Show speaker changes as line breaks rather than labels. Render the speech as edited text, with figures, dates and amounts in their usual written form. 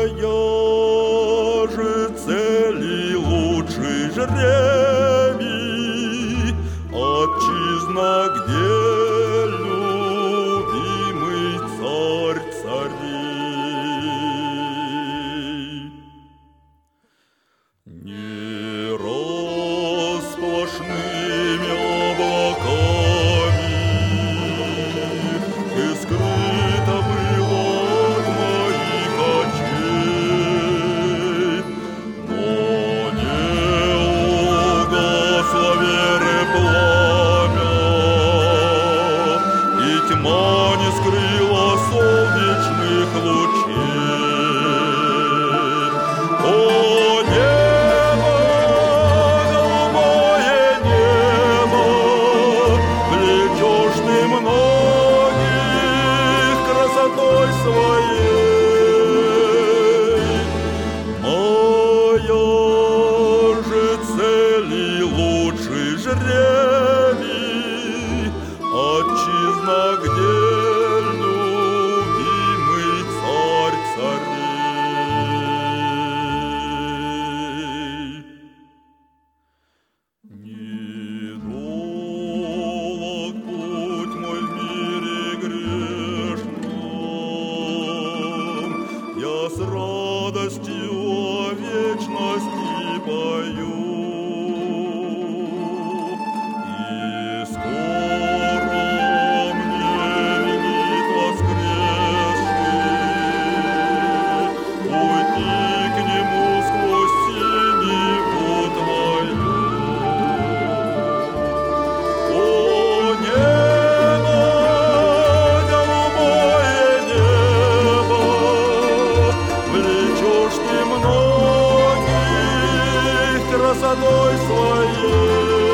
же цель и лучший жребий, отчизна, где любимый царь царей. Не рассплошными облаками ты скрыто было от моих очей, но не угасло веры пламя, и тьма не скрыла солнечных лучей. О, небо, голубое небо, влечешь ты многих красотой своей. Моя же цель и лучший жребий, отчизна, где любимый царь царей. Недолг путь мой в мире грешном, я с радостью о вечности пою. И скоро мне винит воскресший уйти к нему сквозь синеву твою. О, небо, голубое небо, влечешь ты многих красотой своей.